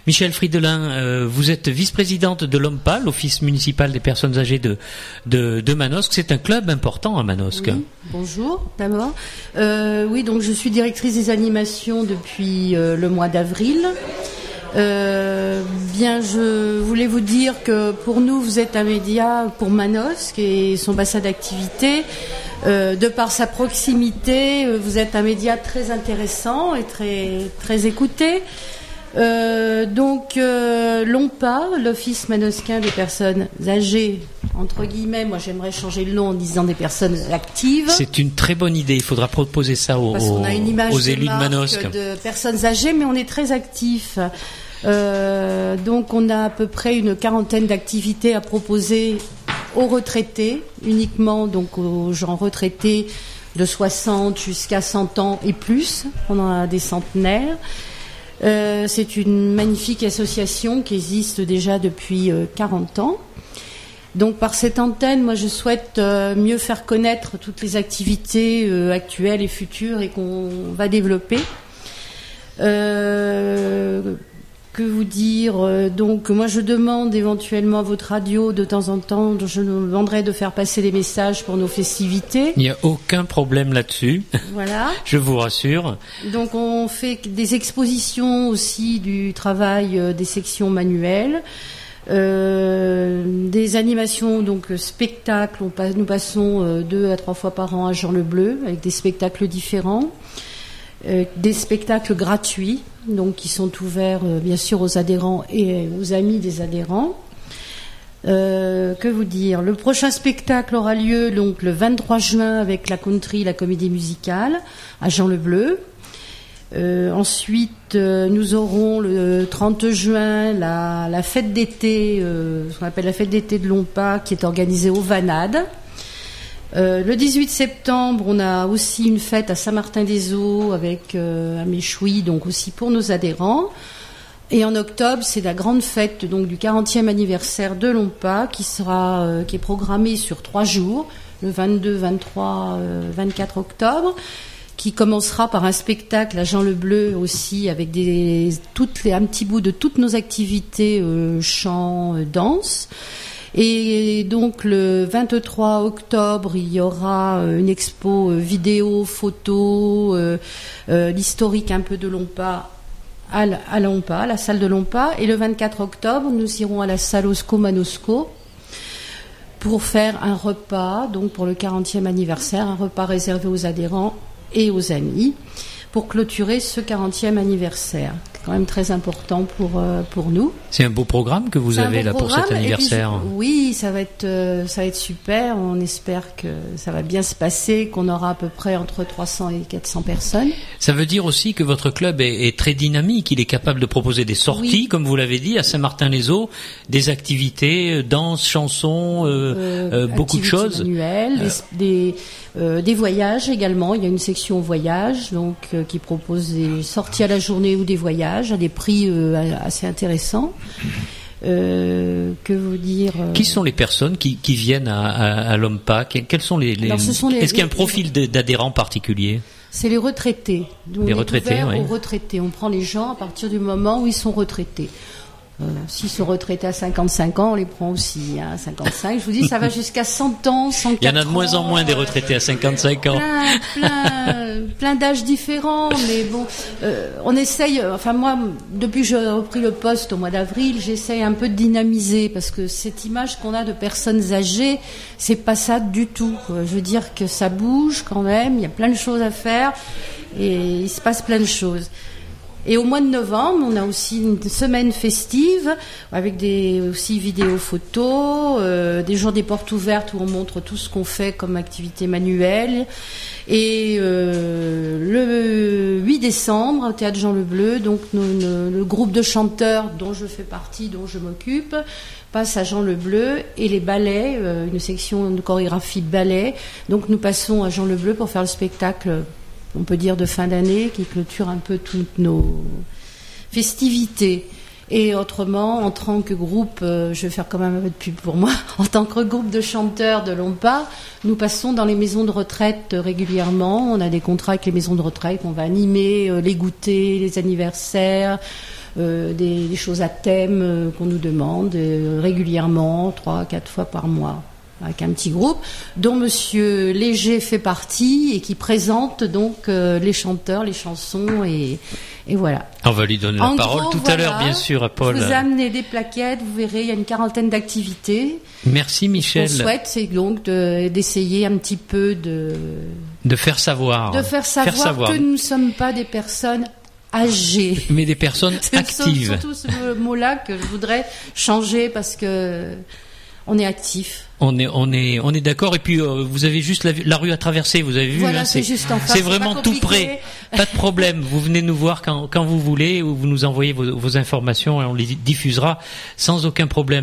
Michèle Fridelin, vous êtes vice-présidente de l'OMPA, l'Office municipal des personnes âgées de Manosque. C'est un club important à Manosque. Oui, bonjour d'abord. Oui, donc je suis directrice des animations depuis le mois d'avril. Bien, je voulais vous dire que pour nous, vous êtes un média pour Manosque et son bassin d'activité. De par sa proximité, vous êtes un média très intéressant et très écouté. Donc l'OMPA, l'Office manosquin des personnes âgées, entre guillemets, moi j'aimerais changer le nom en disant des personnes actives. C'est une très bonne idée, il faudra proposer ça aux élus de Manosque. De personnes âgées, mais on est très actifs. Donc on a à peu près une quarantaine d'activités à proposer aux retraités, uniquement donc aux gens retraités de 60 jusqu'à 100 ans et plus. On en a des centenaires. C'est une magnifique association qui existe déjà depuis 40 ans. Donc par cette antenne, moi je souhaite mieux faire connaître toutes les activités actuelles et futures et qu'on va développer. Que vous dire donc moi je demande éventuellement à votre radio de temps en temps, je nous demanderai de faire passer des messages pour nos festivités. Il n'y a aucun problème là-dessus. Voilà. Je vous rassure. Donc on fait des expositions aussi du travail des sections manuelles, des animations donc spectacles. Nous passons 2 à 3 fois par an à Jean-le-Bleu avec des spectacles différents. Des spectacles gratuits, donc qui sont ouverts bien sûr aux adhérents et aux amis des adhérents. Que vous dire ? Le prochain spectacle aura lieu donc le 23 juin avec la country, la comédie musicale à Jean-le-Bleu. Ensuite, nous aurons le 30 juin la fête d'été, ce qu'on appelle la fête d'été de l'OMPA, qui est organisée au Vanades. Le 18 septembre, on a aussi une fête à Saint-Martin-des-Eaux avec un méchoui, donc aussi pour nos adhérents. Et en octobre, c'est la grande fête donc du 40e anniversaire de l'OMPA qui est programmée sur 3 jours, le 22, 23, 24 octobre, qui commencera par un spectacle à Jean-le-Bleu aussi avec un petit bout de toutes nos activités, chant, danse. Et donc le 23 octobre, il y aura une expo vidéo, photo, l'historique un peu de l'OMPA à l'OMPA, à la salle de l'OMPA. Et le 24 octobre, nous irons à la salle Osco Manosco pour faire un repas, donc pour le 40e anniversaire, un repas réservé aux adhérents et aux amis, pour clôturer ce 40e anniversaire. C'est quand même très important pour nous. C'est un beau programme que vous avez là pour cet anniversaire. Oui, ça va être super. On espère que ça va bien se passer, qu'on aura à peu près entre 300 et 400 personnes. Ça veut dire aussi que votre club est très dynamique. Il est capable de proposer des sorties, oui, comme vous l'avez dit, à Saint-Martin-les-Eaux, des activités, danse, chansons, beaucoup de choses. Manuelles, des voyages également. Il y a une section voyage, donc qui propose des sorties à la journée ou des voyages à des prix assez intéressants. Que vous dire Qui sont les personnes qui viennent à l'OMPA ? Quels sont Est-ce qu'il y a un profil d'adhérents particulier ? C'est les retraités. Donc les retraités, oui. Aux retraités. On prend les gens à partir du moment où ils sont retraités. S'ils sont retraités à 55 ans, on les prend aussi à 55. Je vous dis, ça va jusqu'à 100 ans, 104 ans. Il y en a de moins en moins des retraités à 55 ans. Plein d'âges différents, mais bon, on essaye, enfin moi, depuis que j'ai repris le poste au mois d'avril, j'essaye un peu de dynamiser, parce que cette image qu'on a de personnes âgées, c'est pas ça du tout, quoi. Je veux dire que ça bouge quand même, il y a plein de choses à faire, et il se passe plein de choses. Et au mois de novembre, on a aussi une semaine festive avec aussi vidéos, photos, des jours des portes ouvertes où on montre tout ce qu'on fait comme activité manuelle. Et le 8 décembre, au Théâtre Jean-le-Bleu, donc le groupe de chanteurs dont je fais partie, dont je m'occupe, passe à Jean-le-Bleu, et les ballets, une section de chorégraphie ballet. Donc nous passons à Jean-le-Bleu pour faire le spectacle, on peut dire, de fin d'année, qui clôture un peu toutes nos festivités. Et autrement, en tant que groupe, je vais faire quand même un peu de pub pour moi, en tant que groupe de chanteurs de l'OMPA, nous passons dans les maisons de retraite régulièrement. On a des contrats avec les maisons de retraite, on va animer les goûters, les anniversaires, des choses à thème qu'on nous demande régulièrement, 3-4 fois par mois, avec un petit groupe, dont Monsieur Léger fait partie et qui présente donc les chanteurs, les chansons et voilà. On va lui donner la parole tout à l'heure, bien sûr, à Paul. Je vous ai amené des plaquettes, vous verrez, il y a une 40aine d'activités. Merci Michel. Ce qu'on souhaite, c'est donc d'essayer un petit peu de faire savoir. De faire savoir que nous ne sommes pas des personnes âgées. Mais des personnes actives. C'est surtout ce mot-là que je voudrais changer parce que on est actif. On est d'accord. Et puis vous avez juste la rue à traverser. Vous avez vu, voilà, hein, c'est juste en face. C'est vraiment tout près. Pas de problème. Vous venez nous voir quand vous voulez, ou vous nous envoyez vos informations et on les diffusera sans aucun problème.